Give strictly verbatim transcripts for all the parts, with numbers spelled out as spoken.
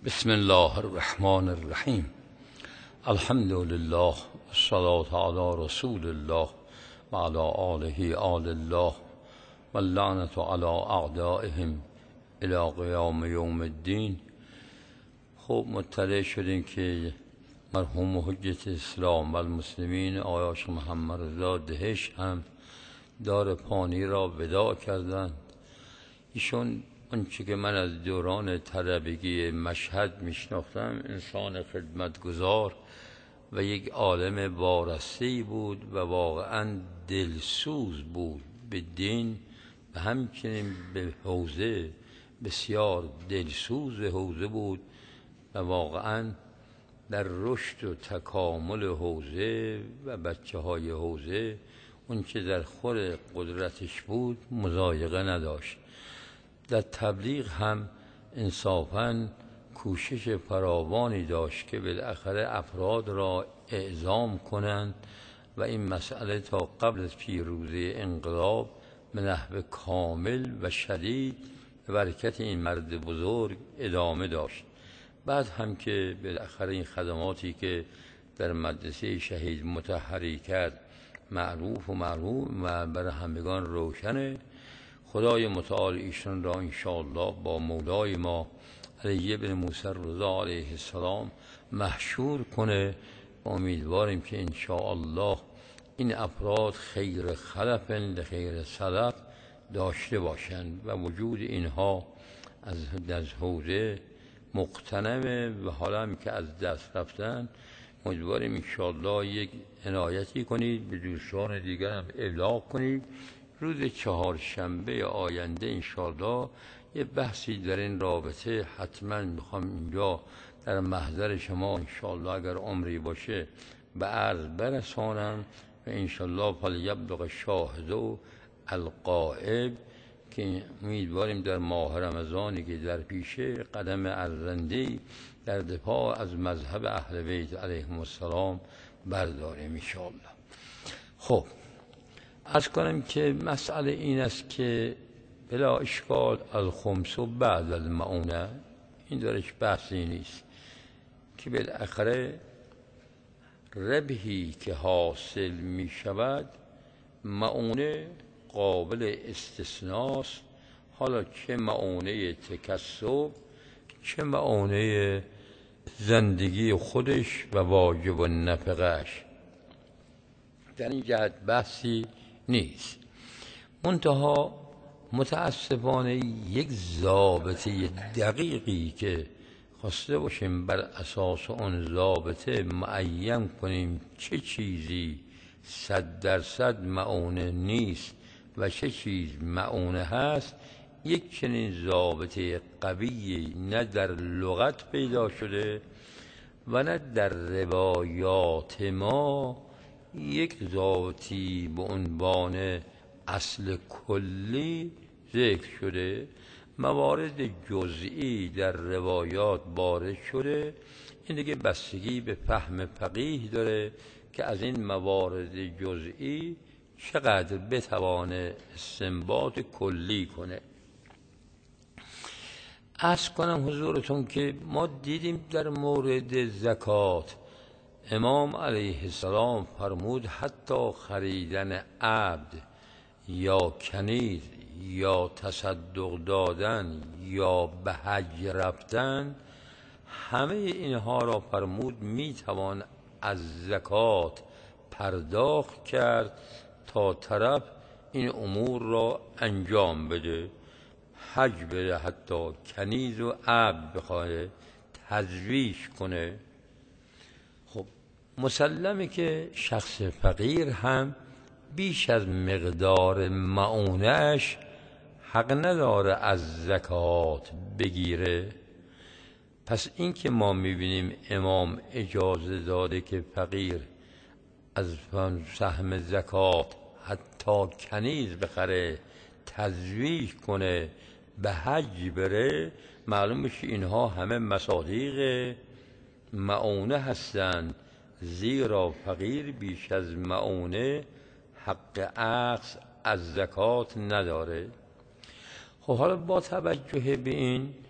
بسم الله الرحمن الرحیم. الحمد لله والصلاة علی رسول الله و علی آله آل الله و اللعنة علی اعدائهم الی قیام یوم الدین. خب مطلع شدیم که مرحوم حجت اسلام و المسلمین آقای شیخ محمد رضا دهش هم دار پانی را وداع کردند. ایشون آنچه که من از دوران طلبگی مشهد میشناختم، انسان خدمتگزار و یک عالم وارثه‌ای بود و واقعا دلسوز بود به دین و همچنین به حوزه. بسیار دلسوز حوزه بود و واقعا در رشد و تکامل حوزه و بچه های حوزه اون که در خور قدرتش بود مضایقه نداشت. در تبلیغ هم انصافاً کوشش فراوانی داشت که بالاخره افراد را اعزام کنند و این مسئله تا قبل از پیروزی انقلاب به نحو کامل و شدید به برکت این مرد بزرگ ادامه داشت. بعد هم که بالاخره این خدماتی که در مدرسه شهید مطهری کرد معروف و معلوم و بر همگان روشنه. خدای متعال ایشان را انشاءالله با مولای ما علی بن موسی رضا علیه السلام محشور کنه. امیدواریم که انشاءالله این افراد خیر خلف لخیر سلف داشته باشند و وجود اینها از از حوزه مقتنمه و حالا هم که از دست رفتن امیدواریم انشاءالله یک عنایتی کنید، به دوستان دیگر هم ابلاغ کنید. روز چهارشنبه آینده انشاءالله یه بحثی در این رابطه حتما میخوام اینجا در محضر شما انشاءالله اگر عمری باشه به عرض برسانم و انشاءالله فلیبلغ الشاهد الغایب، که امیدواریم در ماه رمضانی که در پیشه قدم ارزنده‌ای در دفاع از مذهب اهل بیت علیهم السلام برداریم انشاءالله. خب عرض کنم که مسئله این است که بلا اشکال الخمس بعد المعونه، این درش بحثی نیست که بالاخره ربحی که حاصل می شود معونه قابل استثناست، حالا چه معونه تکسب چه معونه زندگی خودش و واجب و نفقش، در این جهت بحثی نیست. منتها متاسفانه یک ضابطه دقیقی که خواسته باشیم بر اساس اون ضابطه معین کنیم چه چیزی صد درصد معونه نیست و چه چیز معونه هست، یک چنین ضابطه قوی نه در لغت پیدا شده و نه در روایات ما یک ضابطی به عنوان اصل کلی ذکر شده. موارد جزئی در روایات وارد شده، این دیگه بستگی به فهم فقیه داره که از این موارد جزئی چقدر بتوانه استنباط کلی کنه. عرض کنم حضورتون که ما دیدیم در مورد زکات امام علیه السلام فرمود حتی خریدن عبد یا کنیز یا تصدق دادن یا به حج رفتن، همه اینها را فرمود میتوان از زکات پرداخت کرد تا طرف این امور را انجام بده، حج بده، حتی کنیز و عبد بخواه تزویج کنه. خب مسلمه که شخص فقیر هم بیش از مقدار معونش حق نداره از زکات بگیره. پس این که ما میبینیم امام اجازه داده که فقیر از سهم زکات حتی کنیز بخره، تزویج کنه، به حج بره، معلوم میشه اینها همه مصادیق معونه هستند، زیرا فقیر بیش از معونه حق اخذ از زکات نداره. خب حالا با توجه به این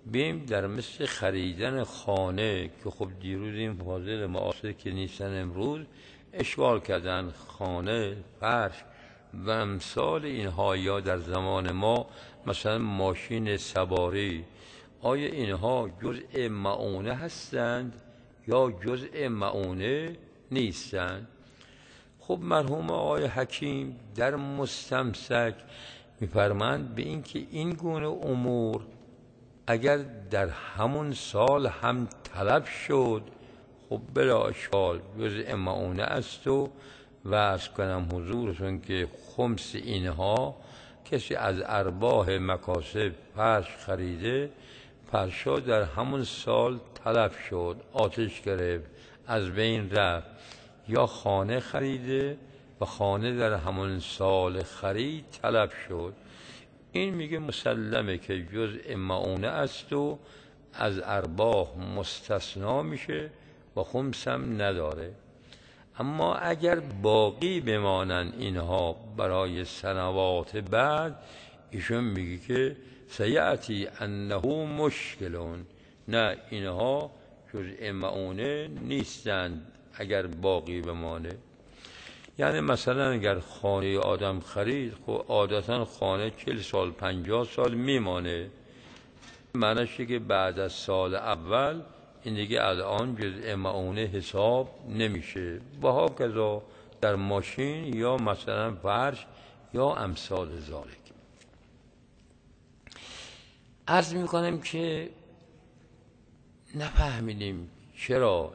بیم در مثل خریدن خانه که خب دیروز این فاضل معاصر که نیستن امروز اشغال کردن خانه، فرش و امثال اینها، یا در زمان ما مثلا ماشین سواری، آیا اینها جزء معونه هستند یا جزء معونه نیستند؟ خب مرحوم آقای حکیم در مستمسک می‌فرمایند به اینکه این گونه امور اگر در همون سال هم طلب شد خب بلا اشکال جزء معونه است و وعظ کنم حضورتون که خمس اینها کسی از ارباح مکاسب فرش خریده، فرشا در همون سال طلب شد، آتش گرفت، از بین رفت، یا خانه خریده و خانه در همون سال خرید طلب شد، این میگه مسلمه که جزء معونه است و از ارباح مستثنا میشه و خمس هم نداره. اما اگر باقی بمانن اینها برای سنوات بعد، ایشون میگه که سیعتی انه مشکلون، نه اینها جزء معونه نیستند اگر باقی بمانه. یعنی مثلا اگر خانه آدم خرید، خب عادتا خانه چل سال پنجاه سال میمانه، معنیشه که بعد از سال اول این دیگه الان جزء معونه حساب نمیشه. و هاکذا در ماشین یا مثلا فرش یا امثال ذالک. عرض میکنم که نفهمیدیم چرا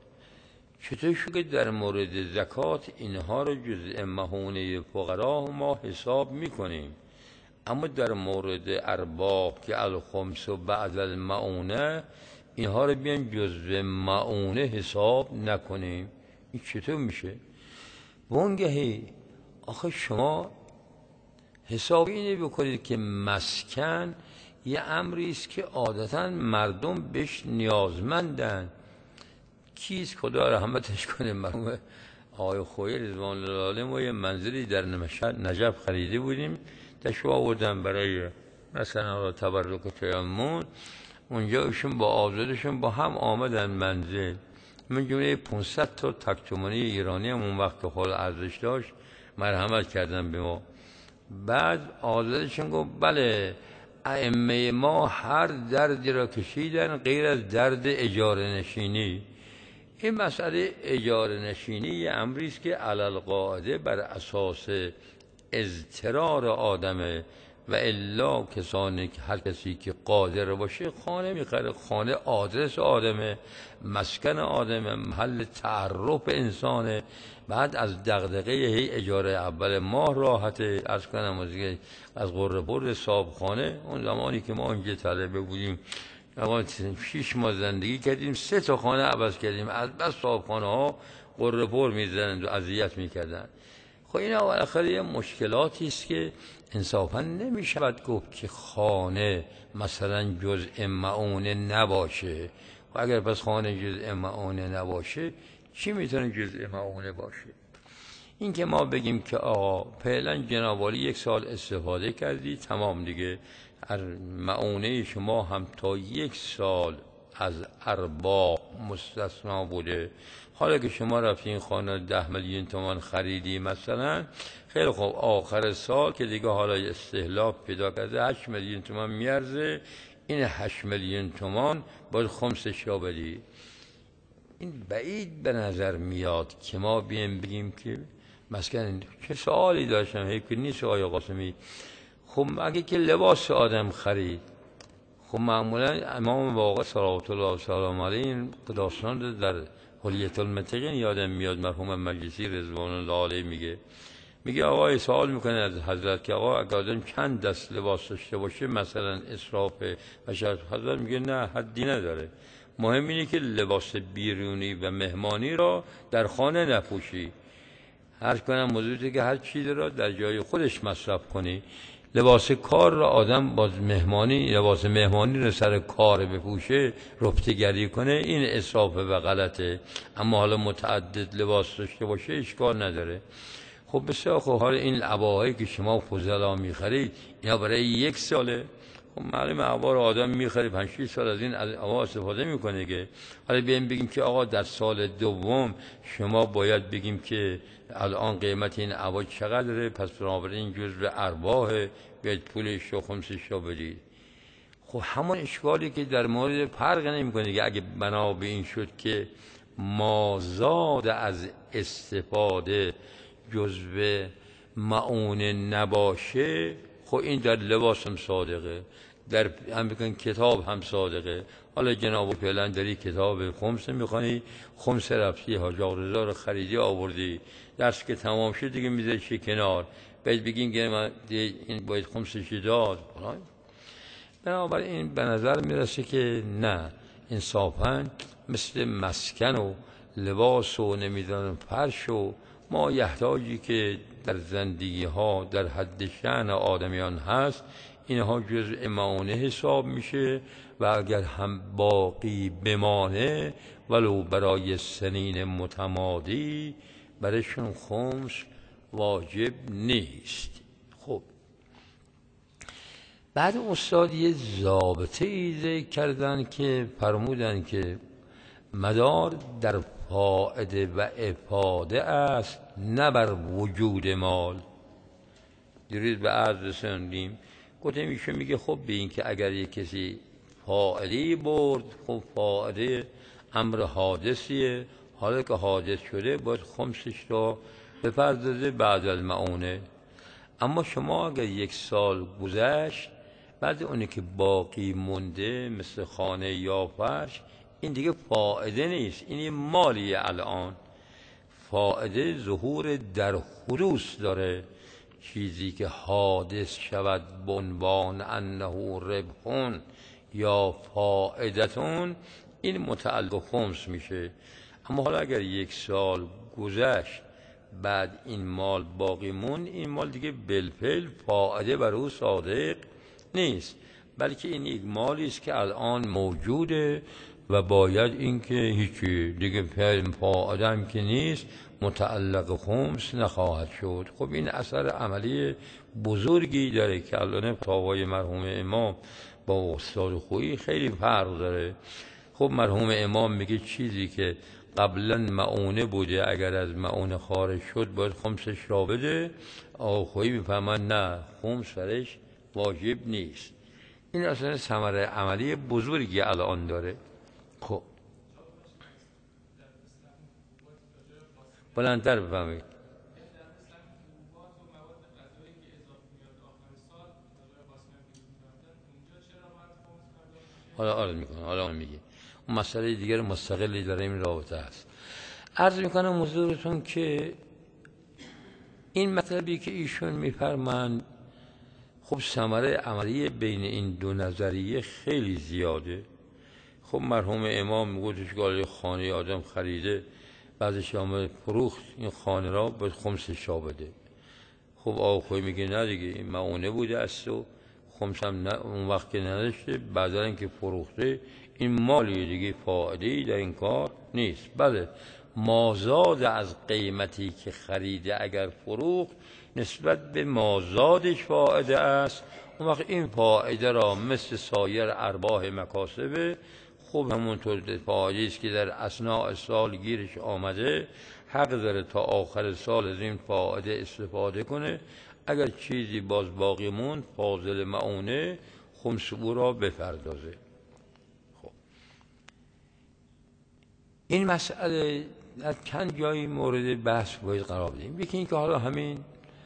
چطور شد که در مورد زکات اینها رو جزء معونه فقرا ما حساب میکنیم، اما در مورد ارباح که الخمس و بعد المعونه اینها رو بیان جزء معونه حساب نکنیم. این چطور میشه؟ وانگهی آخه شما حساب اینه بکنید که مسکن یه امری است که عادتا مردم بهش نیازمندن. کیست خدا رحمتش کنه، مرحوم آقای خویی رضوان الله علیه، ما یه منزلی در نجف خریده بودیم، تشو آوردن برای مثلا تبرک و تیمم، اونجا ایشون با آزادشون با هم آمدن منزل، من جمله پانصد تا تکتمانی ایرانی هم اون وقت خود ارزش داشت مرحمت کردن به ما. بعد آزادشون گفت بله ائمه ما هر دردی را کشیدن غیر از درد اجاره نشینی. این مسئله اجاره نشینی یه امری است که علل قاعده بر اساس اضطرار آدمه، و الا کسانی که هر کسی که قادر باشه خانه میخره، خانه آدرس آدمه، مسکن آدمه، محل تعرف انسانه. بعد از دغدغه هی اجاره اول ماه راحته. از کنم از قره‌پور صابخانه اون زمانی که ما اونجا طلبه بودیم، اما شیش ماه زندگی کردیم، سه تا خانه عوض کردیم، از بس صابخانه ها قره‌پور میزنند و اذیت میکردن. خب این بالاخره یه مشکلاتی است که انصافا نمیشود گفت که خانه مثلا جزء معونه نباشه. و اگر پس خانه جزء معونه نباشه چی میتونه جزء معونه باشه؟ این که ما بگیم که آقا فعلا جناب عالی یک سال استفاده کردی تمام دیگه، معونه شما هم تا یک سال از ارباح مستثنا بوده. حالا که شما رفتین خانه ده میلیون تومان خریدی مثلا، خیلی خوب آخر سال که دیگه حالا استهلاک پیدا کرده هشت میلیون تومان میارزه، این هشت میلیون تومان باید خمسش را بدی. این بعید به نظر میاد که ما بیم بگیم که مثلا چه سوالی داشتم حیف نیست آقای قاسمی، خب اگه که لباس آدم خرید، خب معمولا امام واقع صلوات الله و سلام علیه این داستان در حلیة المتقین یادم میاد، مرحوم مجلسی رضوان الله علیه میگه میگه آقا سوال میکنه از حضرت که آقا اگه آدم چند دست لباس داشته باشه مثلا اسراف بشه؟ حضرت میگه نه حدی نداره، مهم اینه که لباس بیرونی و مهمانی را در خانه نپوشی. هر کنم موضوعی که هر چیزی را در جای خودش مصرف کنی. لباس کار را آدم باز مهمانی، لباس مهمانی را سر کار بپوشه، رفتگری کنه، این اسرافه و غلطه. اما حالا متعدد لباس داشته باشه اشکال نداره. خب بسیار خب حالا این عباهایی که شما فضلا میخرید اینا برای یک ساله، خب معلومه اعبار آدم میخره پنج شش سال از این اعبار استفاده میکنه که حالا بیایم بگیم که آقا در سال دوم شما باید بگیم که الان قیمت این اعبار چقدره، پس بنابراین جزء ارباح بیاید پولش رو خمسش رو بدید. خب همون اشکالی که در مورد فرق نمیکنه که اگه بنا به این شد که مازاد از استفاده جزء معونه نباشه، خب این در لباس هم صادقه، در هم بکن کتاب هم صادقه. حالا جناب فعلا داری کتاب خمس میخوانی، خمس رفتی حاج آقا رضا رو خریدی آوردی، درس که تمام شد دیگه میذاریش کنار، باید بگین که من این باید خمسش داد. بنابراین به نظر میرسه که نه، انصافاً مثل مسکن و لباس و نمیدونم فرش و ما یحتاجی که در زندگی ها در حد شأن آدمیان هست، اینها جزء معونه حساب میشه و اگر هم باقی بمانه ولو برای سنین متمادی برشون خمس واجب نیست. خب بعد استاد یه ضابطه ایده کردن که فرمودن که مدار در فائده و افاده است نه بر وجود مال. دیروز به عرض رسوندیم گفتم ایشون میگه خب به این که اگر یک کسی فائده برد، خب فائده امر حادثیه، حالا که حادث شده باید خمسش رو بپردازه بعد از معونه. اما شما اگر یک سال گذشت بعد اونی که باقی مونده مثل خانه یا فرش، این دیگه فائده نیست، این مالیه. الان فائده ظهور در حدوث داره، چیزی که حادث شود به عنوان انه ربحون یا فائدتون، این متعلق خمس میشه. اما حالا اگر یک سال گذشت بعد این مال باقی مون، این مال دیگه بالفعل فائده بر او صادق نیست، بلکه این یک مالی است که الان موجوده و باید این که هیچی دیگه فائده هم که نیست متعلق خمس نخواهد شد. خب این اثر عملی بزرگی داره که الان فتاوای مرحوم امام با استاد خویی خیلی فرق داره. خب مرحوم امام میگه چیزی که قبلا معونه بوده اگر از معونه خارج شد باید خمسش را بده، آقا خویی میفهمن نه، خمس فرش واجب نیست. این اصلا ثمره عملی بزرگی الان داره. خب بلندتر بفهمید. حالا عرض میکنم، حالا اون میگه اون مسئله دیگر مستقلی داره، این رابطه هست. عرض میکنم حضورتون که این مطلبی که ایشون میفرمند خب ثمره عملی بین این دو نظریه خیلی زیاده. خب مرحوم امام میگوتش که خانه آدم خریده بعضش آمد فروخت، این خانه را باید خمسش را بده. خب آقا خوی میگه نه دیگه این معونه بوده است و خمس هم نه اون وقت که نداشته، بعدا اینکه فروخته این مالی دیگه فائده‌ای در این کار نیست. بله مازاد از قیمتی که خریده اگر فروخت نسبت به مازادش فائده است، اون وقت این فائده را مثل سایر ارباح مکاسبه، خب همونطور فائده است که در اثناء سال گیرش آمده حق داره تا آخر سال از این فائده استفاده کنه. اگر چیزی باز باقی موند فاضل معونه خمس او را بپردازه. خب این مسئله در چند جایی مورد بحث باید قرار بدیم. یکی این که حالا همین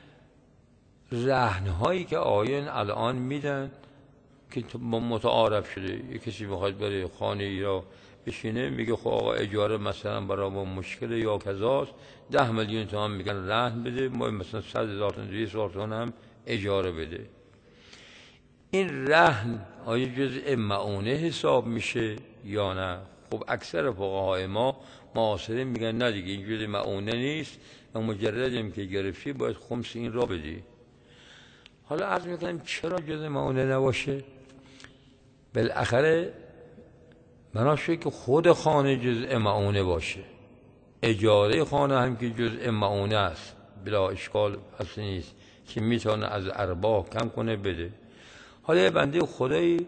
رهنهایی که آیین الان میدن که متعارف شده، یک کسی بخواد برای خانه ای را بشینه میگه خب آقا اجاره مثلا برای ما مشکل یا کذاست، ده میلیون تومان میگن رهن بده، ما مثلا صد هزار تومان دویست هزار تومان هم اجاره بده. این رهن آیا جزء معونه حساب میشه یا نه؟ خب اکثر فقهای ما معاصرین میگن نه دیگه این جزء معونه نیست و مجردیم که گرفتی باید خمس این را بدی. حالا عرض میکنم چرا جزء معونه نباشه؟ بالاخره مناشه که خود خانه جزء معونه باشه، اجاره خانه هم که جزء معونه است بلا اشکال اصلی نیست که میتونه از ارباح کم کنه بده. حالا یه بنده خدایی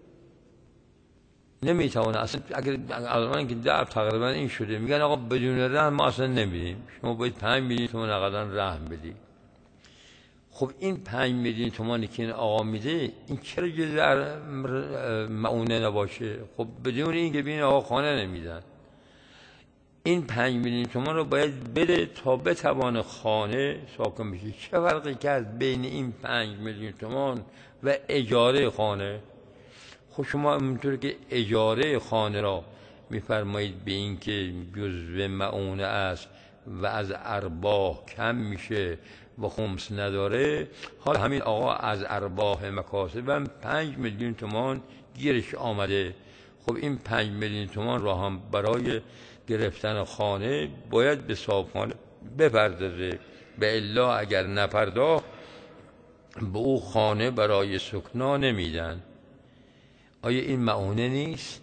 نمیتونه اصلا، اگر الان که در تقریبا این شده میگن آقا بدون رحم ما اصلا نمیدیم، شما باید پنج میلیون تومان اقلا رحم بدی. خب این پنج میلیون تومانی که این آقا میده این چرا جز معونه نباشه؟ خب بدون این که بین آقا خانه نمیدن. این پنج میلیون تومان رو باید بده تا بتوان خانه ساکن بشه. چه فرقی کرد بین این پنج میلیون تومان و اجاره خانه؟ خب شما همونطور که اجاره خانه را میفرمایید به این که جزو معونه است و از ارباح کم میشه و خمس نداره، حال همین آقا از ارباح مکاسبم پنج میلیون تومان گیرش آمده. خب این پنج میلیون تومان را هم برای گرفتن خانه باید به صاحبخانه بپردازه، به الا اگر نپرداخت به او خانه برای سکنا نمیدن. آیا این معونه نیست؟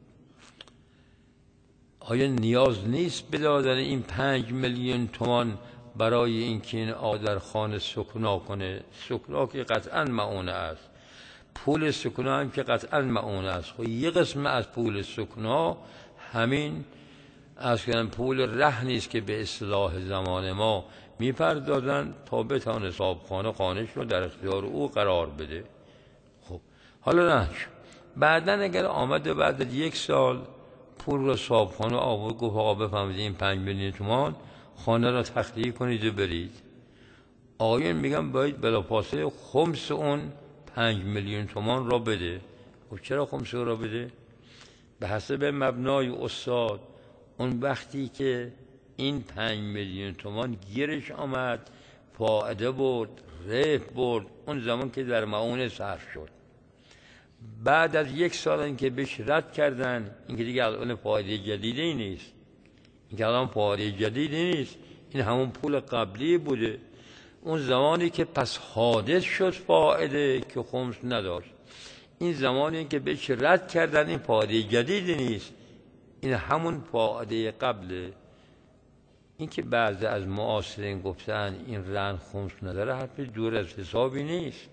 آیا نیاز نیست به دادن این پنج میلیون تومان برای اینکه این آقا در خانه سکنا کنه؟ سکنا که قطعا معونه است، پول سکنا هم که قطعا معونه است. خب یه قسم از پول سکنا همین از کنم پول رهنی است که به اصطلاح زمان ما میپردازن تا بتونه صاحبخانه خانه‌اش رو در اختیار او قرار بده. خب حالا نه بعدن اگر آمده بعد از یک سال پول رو صاحبخانه آورد گفت آقا بفهمید این پنج میلیون تومان خانه را تخلیه کنید و برید، آقایون میگم باید بلافاصله خمس اون پنج میلیون تومان را بده. خب چرا خمس را بده؟ به حسب مبنای استاد اون وقتی که این پنج میلیون تومان گیرش آمد فائده برد، ربح برد، اون زمان که در معونه صرف شد. بعد از یک سال این که بهش رد کردن، این که دیگه الان فایده جدیدی نیست، این که الان فایده جدیدی نیست، این همون پول قبلی بوده. اون زمانی که پس حادث شد فایده که خمس نداشت، این زمانی که بهش رد کردن این فایده جدیدی نیست، این همون فایده قبله. این که بعضی از معاصرین گفتن این رهن خمس نداره حرف دور از حسابی نیست.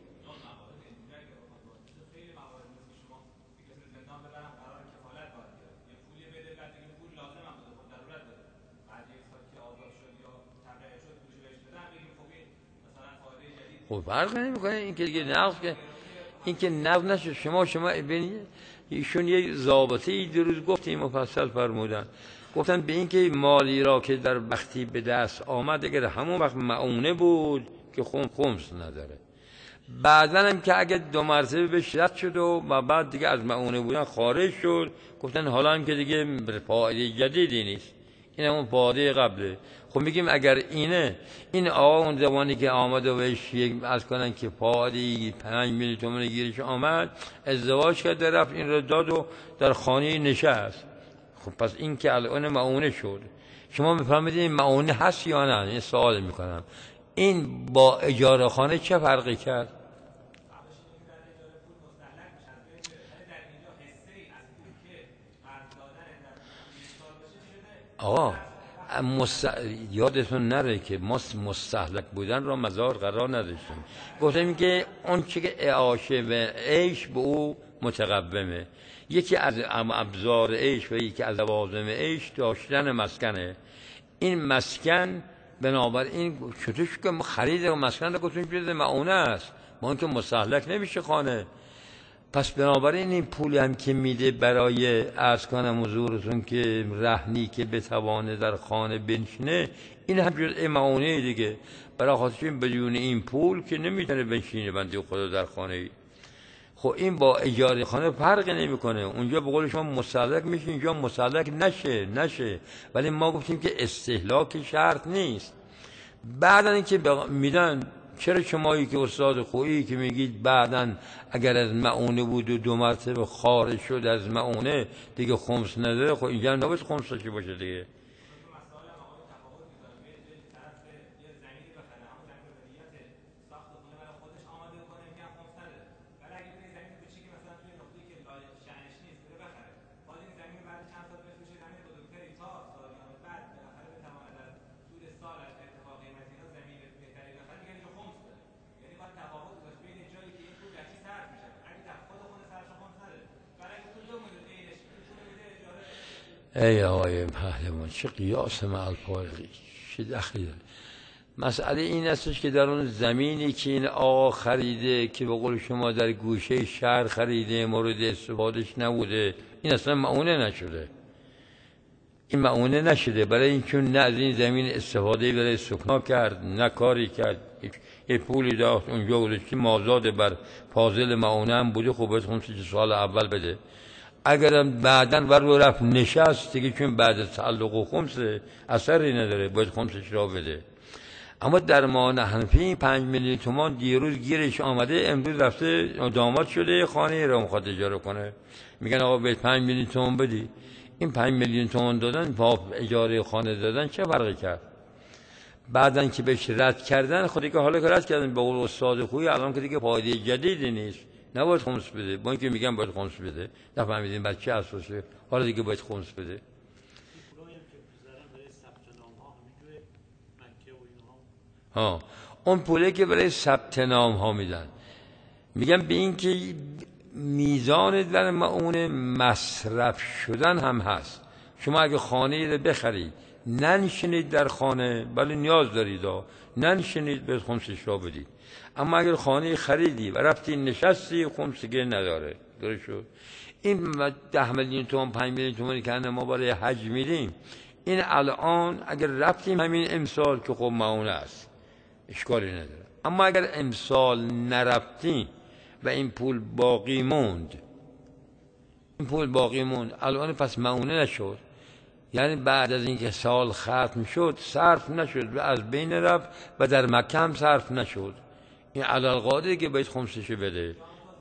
خب فرق نمیکنه این که دیگه نقض که این که نقض نشه. شما شما ببینید ایشون یک ضابطه‌ای دیروز گفتیم مفصل فرمودن، گفتن به این که مالی را که در وقتی به دست آمد اگر همون وقت معونه بود که خم خمس نداره، بعدن هم که اگر دو مرتبه بهش رد شد و بعد دیگه از معونه بودن خارج شد، گفتن حالا هم که دیگه فایده جدیدی نیست، این همون فایده قبله. خب میگیم اگر اینه این آقا اون زمانی که آمد و بهش یک از کنن که فایده پنج میلیون تومان گیرش آمد، ازدواج کرد رفت این رو داد و در خانه نشست، خب پس این که الان معونه شد. شما میفهمید این معونه هست یا نه؟ این سوال میکنم. این با اجاره خانه چه فرقی کرد؟ آقا مست... یادتون نره که ما مستهلک بودن را مزار قرار نداشتیم، گفتیم که اون چی که اعاشه و عیش به او متقومه، یکی از ابزار عیش و یکی از لوازم عیش داشتن مسکنه. این مسکن بنابراین چطورش که خرید و مسکن رو گفتیم جز معونه است، ما اینکه مستهلک نمیشه خانه. پس بنابراین این پولی هم که میده برای عرض کنم حضورتون که رهنی که بتوانه در خانه بنشینه، این هم جزء معونه دیگه. برای خاطر بدون این پول که نمیتونه بنشینه بنده خدا در خانه ای. خب این با اجاره خانه فرق نمیکنه، اونجا به قول شما مستهلک میشه، اینجا مستهلک نشه نشه ولی ما گفتیم که استهلاک شرط نیست. بعدن اینکه میدن، چرا شمایی که استاد خویی که میگید بعدن اگر از معونه بود و دو مرتبه خارج شد از معونه دیگه خمس نداره، خب اینجا نباید خمس داشته باشه دیگه. ای آقای پهلوان چه قیاس مع الفارقی، چه دخلی داره؟ مسئله این استش که در اون زمینی که این آقا خریده که به قول شما در گوشه شهر خریده، مورد استفادهش نبوده، این اصلا معونه نشده. این معونه نشده برای این چون نه از این زمین استفاده برای سکنا کرد، نه کاری کرد، یه پولی داشت اونجا بوده که مازاد بر فاضل معونه هم بوده، خب باید خمسه سال اول بده. اگرم بعداً ور رو رفت نشست دیگه، چون بعد از تعلق و خمسه اثری نداره، باید خمسش را بده. اما در مان حنفی این پنج میلیون تومان دیروز گیرش آمده، امروز رفته داماد شده خانه را میخواد اجاره کنه، میگن آقا به پنج میلیون تومان بدی. این پنج میلیون تومان دادن با اجاره خانه دادن چه فرقی کرد؟ بعدن که بهش رد کردن، خودی که حالا که رد کردن به قول استاد خویی، الان که دیگه فایده جدیدی نیست، نباید خمس بده. با اینکه میگن باید خمس بده، نفهمیدین بعد چه اساسه حالا دیگه باید خمس بده. ها اون پوله که برای ثبت نام ها میدن، میگن به این که میزان در معون مصرف شدن هم هست. شما اگه خانه رو بخرید ننشینید در خانه، ولی نیاز دارید ها، ننشینید به خمسش را بدید. اما اگر خانه خریدی و رفتی نشستی، خمسگی نداره. درست شد؟ این ده میلیون تومان پنج میلیون تومانی که ما برای حج میدیم، این الان اگر رفتیم همین امسال که خب معونه است اشکالی نداره. اما اگر امسال نرفتیم و این پول باقی موند، این پول باقی موند الان پس معونه نشد، یعنی بعد از اینکه سال ختم شد صرف نشد و از بین رفت و در مکه هم صرف نشد، این علالقاعده که باید خمسش بده.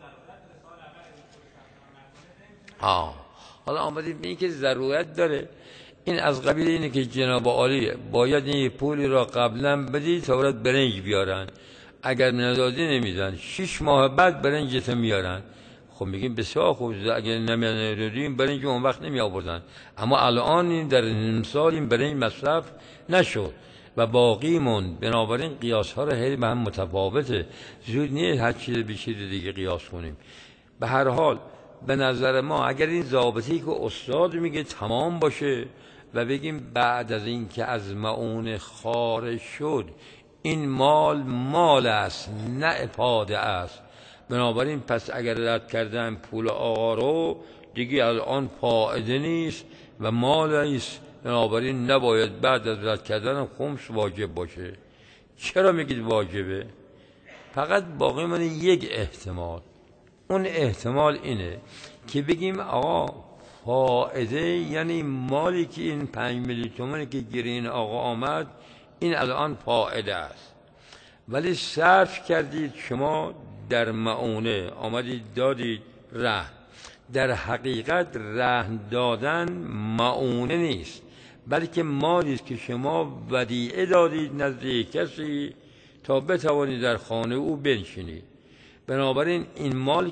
آه حالا آمدید به این که ضرورت داره. این از قبیل اینه که جناب عالی باید این پولی را قبلا بدید تا برات برنج بیارن، اگر ندادی نمیدن، شش ماه بعد برنجت میارن. خب میگیم بسیار خوب، اگر نمیدادیم برنج اون وقت نمی آوردن، اما الان این در امسال این برنج مصرف نشد و باقی موند. بنابراین قیاس ها را هی به هم متفاوته، زود نیست هر چیز به چیز دیگه قیاس کنیم. به هر حال به نظر ما اگر این ضابطه‌ای که استاد میگه تمام باشه و بگیم بعد از این که از معون خارج شد این مال مال است نه افاده است، بنابراین پس اگر رد کردن پول آقا رو دیگه الان فائده نیست و مال است، بنابراین نباید بعد از رد کردن خمس واجب باشه. چرا میگید واجبه؟ فقط باقی من یک احتمال، اون احتمال اینه که بگیم آقا فائده، یعنی مالی که این پنج میلیون تومانی که گیر این آقا آمد این الان فائده است، ولی صرف کردید شما در معونه، آمدید دادید رهن. در حقیقت رهن دادن معونه نیست، بلکه مالی است که شما ودیعه دادید نزد کسی تا بتوانید در خانه او بنشینید. بنابراین این مال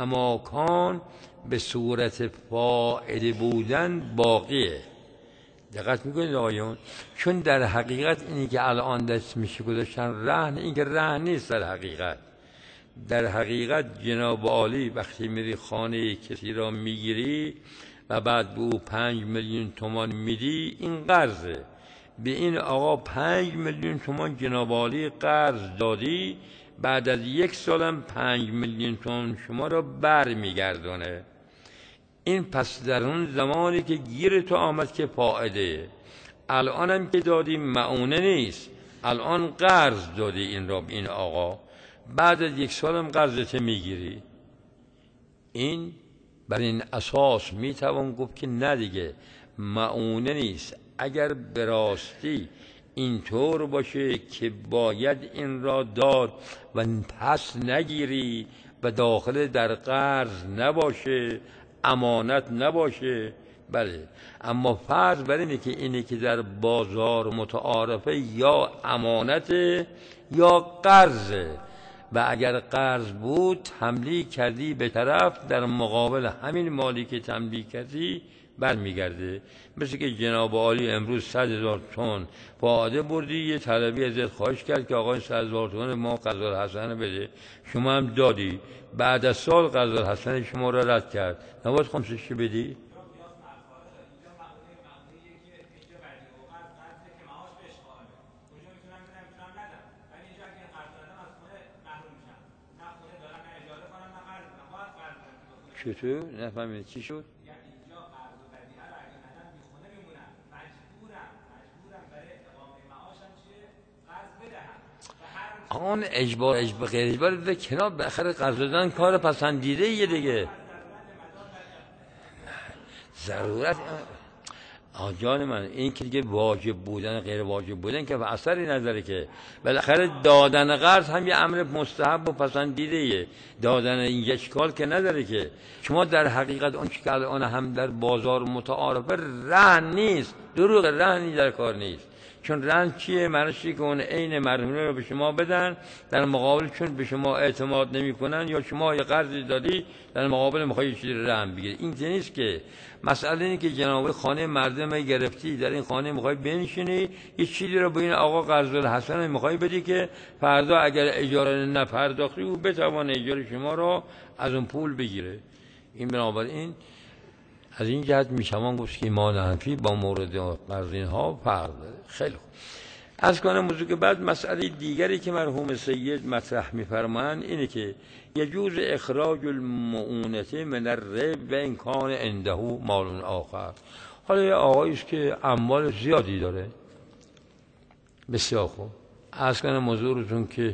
کماکان به صورت فائده بودن باقیه. دقت میکنید آقایون؟ چون در حقیقت اینی که الان دست میشه گذاشتن رهن، این که رهن نیست. در حقیقت در حقیقت جناب عالی وقتی میری خانه کسی را میگیری و بعد به او پنج میلیون تومان میدی، این قرضه. به این آقا پنج میلیون تومان جناب عالی قرض دادی، بعد از یک سالم پنج میلیون تومان شما را بر میگردونه. این پس در اون زمانی که گیر تو آمد که فائده، الانم که دادی معونه نیست، الان قرض دادی این را این آقا، بعد از یک سالم قرضت میگیری. این بر این اساس میتوان گفت که نه دیگه معونه نیست. اگر به راستی اینطور باشه که باید این را داد و پس نگیری و داخل در قرض نباشه، امانت نباشه، بله. اما فرض بر اینه که اینه که در بازار متعارفه یا امانته یا قرضه، و اگر قرض بود تملیک کردی به طرف، در مقابل همین مالی که تملیک کردی برمیگرده. مثل که جناب عالی امروز صد هزار تومان فائده بردی، یه طلبی ازت خواهش کرد که آقای صد هزار تومان ما قرض الحسن بده، شما هم دادی، بعد از سال قرض الحسن شما را رد کرد، نباید خمسش بدی؟ چطور؟ نفهمید چی شد؟ آن اجبار اجبار غیر اجبار به کنار، بالاخره قرض دادن کار پسندیده یه دیگه. ضرورت آجان من این که دیگه واجب بودن غیر واجب بودن که اثری نداره که. بالاخره دادن قرض هم یه امر مستحب و پسندیده ایه. دادن این اشکال که نداره که. شما در حقیقت اون که الان هم در بازار متعارفه رهن نیست، دروغ، رهنی در کار نیست. چون رهن چیه؟ معنیش که اون عین مرهونه رو به شما بدن، در مقابل چون به شما اعتماد نمی‌کنن یا شما یه قرضی دادی در مقابل می‌خوای یه چیزی رهن بگیری. این نیست که. مسئله اینه که جناب خانه مردم گرفتی، در این خانه می‌خوای بنشینی، یه چیزی رو به این آقا قرض الحسن می‌خوای بدی که فردا اگر اجاره نپرداختی او بتوانه اجاره شما رو از اون پول بگیره. این بنابراین از این جهت میشوان گفت که ایمان حنفی با مورد قرض اینها فرق داره. خیلی خوب. از کنم موضوع که بعد مسئله دیگری که مرحوم سید مطرح می‌فرمایند اینه که یجوز اخراج المعونة من الرب و این کان عنده مال آخر. حالا یه آقایی است که اموال زیادی داره، بسیار خوب، از کنم موضوعتون که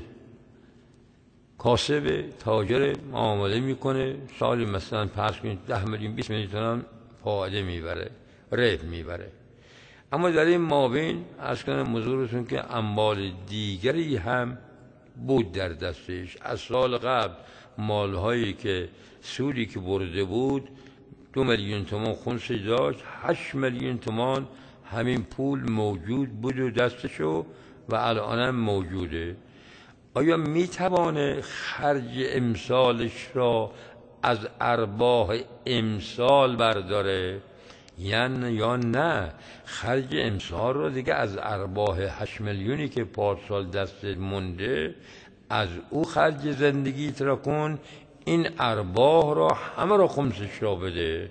کاسب تاجر معامله میکنه، سالی مثلا پس کنید ده میلیون بیست میلیون تومان فایده میبره، ربح میبره. اما در این مابین از کنم حضورتون که اموال دیگری هم بود در دستش. از سال قبل مالهایی که سودی که برده بود دو میلیون تومان خونسی داشت، هشت میلیون تومان همین پول موجود بود و دستشو و الان موجوده. آیا میتوانه خرج امسالش را از ارباح امسال برداره یعنی یا نه خرج امسال را دیگه از ارباح هشت میلیونی که پارسال دست مونده از او خرج زندگیت را کن، این ارباح را همه را خمسش را بده.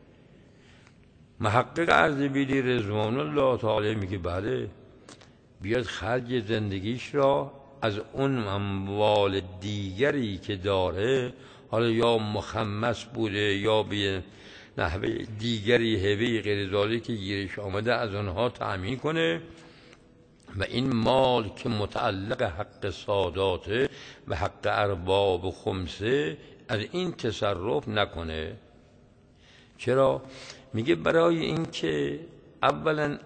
محقق اردبیلی رضوان الله تعالی میگه بله، بیاد خرج زندگیش را از اون اموال دیگری که داره، حالا یا مخمس بوده یا به نحوه دیگری هبه غیر ذالک که گیرش آمده، از اونها تأمین کنه و این مال که متعلق حق ساداته و حق ارباب و خمسه از این تصرف نکنه. چرا؟ میگه برای این که اولا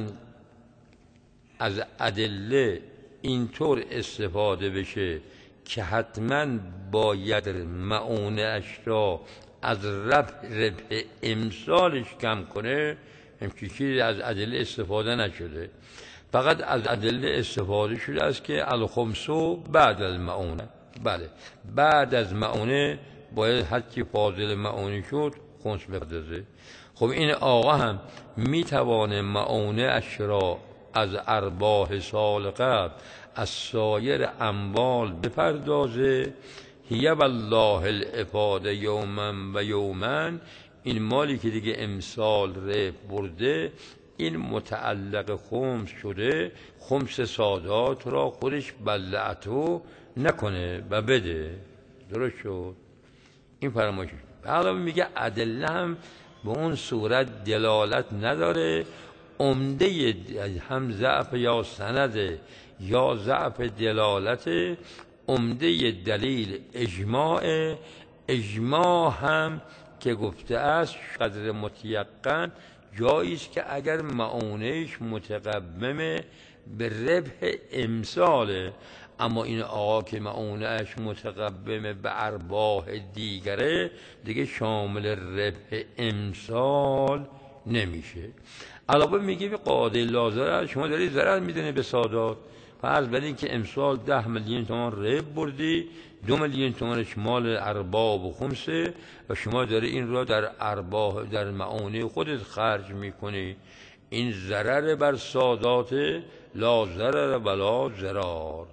از ادله اینطور استفاده بشه که حتما باید معونه اش را از ربح ربح امسالش کم کنه. همچین چیزی از ادله استفاده نشده، فقط از ادله استفاده شده است که الخمسو بعد از معونه. بله، بعد از معونه باید هرچی فاضل معونه شد خمس بپردازه. خب این آقا هم میتوانه معونه اش را از ارباح سال قبل از سایر اموال بپردازه. هی والله الافاده یوما و یوما، این مالی که دیگه امسال ربح برده این متعلق خمس شده، خمس سادات را خودش بلعتو نکنه و بده. درست شد؟ این فرمایش. حالا میگه ادله هم به اون صورت دلالت نداره، عمده هم ضعف یا سند یا ضعف دلالت، عمده دلیل اجماع. اجماع هم که گفته است قدر متیقن جایی است که اگر معونهش متقومه به ربح امساله، اما این آقا که معونهش متقومه به ارباح دیگره دیگه شامل ربح امسال نمیشه. علاوه میگه به قاعده لازره شما داری ضرر میدونی به سادات. فرض بر این که امسال ده میلیون تومان ربح بردی، دو میلیون تومانش مال ارباب و خمسه و شما داری این را در ارباح در معونه خودت خرج میکنی. این ضرر بر سادات، لا ضرر ولا ضرار.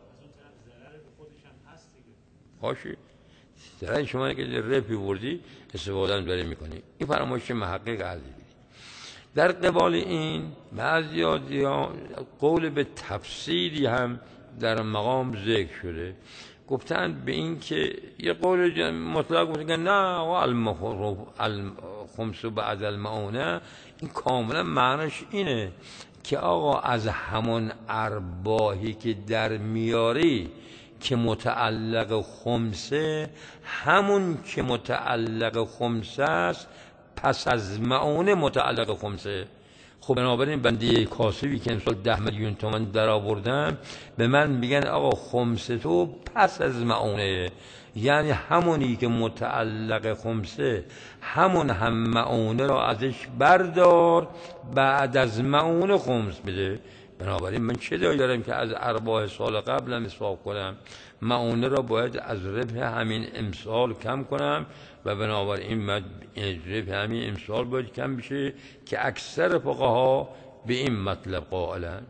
باشی ضرر شما که ربحی بردی استفاده هم داری میکنی. این فرمایش محقق عزیزی. در قبال این بعضی قول به تفسیری هم در مقام ذکر شده. گفتن به این که یه قول مطلق گفتن نه و الخمس بعد المعونه، این کاملا معناش اینه که آقا از همون ارباحی که در میاری که متعلق خمسه، همون که متعلق خمسه است پس از معونه متعلق خمسه. خب بنابراین بنده کاسبی که امسال ده میلیون تومان در آوردم به من میگن آقا خمسه تو پس از معونه، یعنی همونی که متعلق خمسه همون هم معونه را ازش بردار بعد از معونه خمس بده. بنابراین من چه دایی دارم که از ارباح سال قبلم حساب کنم؟ معونه را باید از ربح همین امسال کم کنم و بنابراین ربح همین امسال باید کم بشه که اکثر فقها به این مطلب قائلن.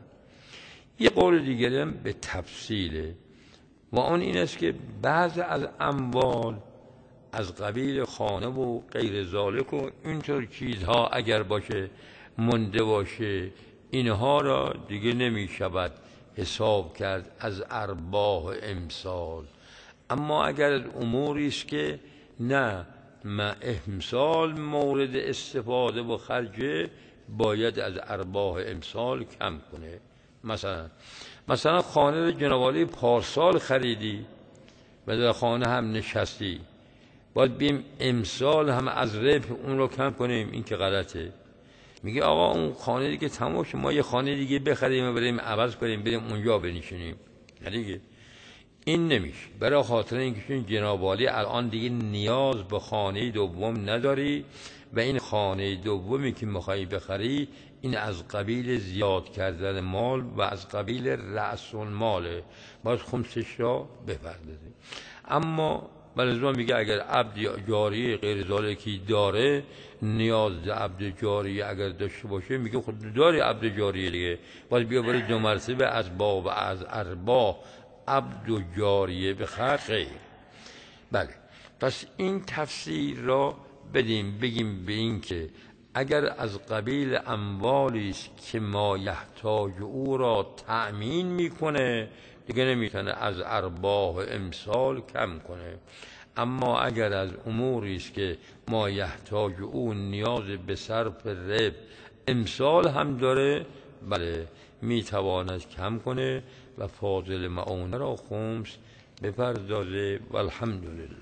یه قول دیگرم به تفصیله و اون این است که بعض از اموال از قبیل خانه و غیر ذالک و اینطور چیزها اگر باشه مونده باشه، اینها را دیگه نمی شود حساب کرد از ارباح امسال. اما اگر از اموری است که نه ما امسال مورد استفاده و خرجه، باید از ارباح امسال کم کنه. مثلا مثلا خانه رو جناب عالی پارسال خریدی و در خانه هم نشستی، باید بیم امسال هم از ربح اون رو کم کنیم. این که غلطه. میگه آقا اون خانه دیگه تمام شد، ما یه خانه دیگه بخریم و بریم عوض کنیم بریم اونجا بنشینیم. دیگه این نمیشه، برای خاطر اینکه جناب عالی الان دیگه نیاز به خانه دوم نداری و این خانه دومی که میخوای بخری این از قبیل زیاد کردن مال و از قبیل رأس الماله، باید خمسش را بپردازی. اما بلزمان میگه اگر عبد جاری غیر ذالکی داره، نیاز به عبد جاری اگر داشته باشه، میگه خود داری عبد جاری دیگه، باید بیا برای دو مرتبه از باب از ارباح عبد و جاریه بخر غیر. بله، پس این تفسیر را بدیم بگیم به این که اگر از قبیل اموالی است که ما یحتاج او را تأمین میکنه، دیگه نمیتونه از ارباح امسال کم کنه. اما اگر از اموری است که ما یحتاج او نیاز به صرف ربح امسال هم داره، بله میتواند کم کنه و فاضل معونه را خمس بپردازه. والحمدلله.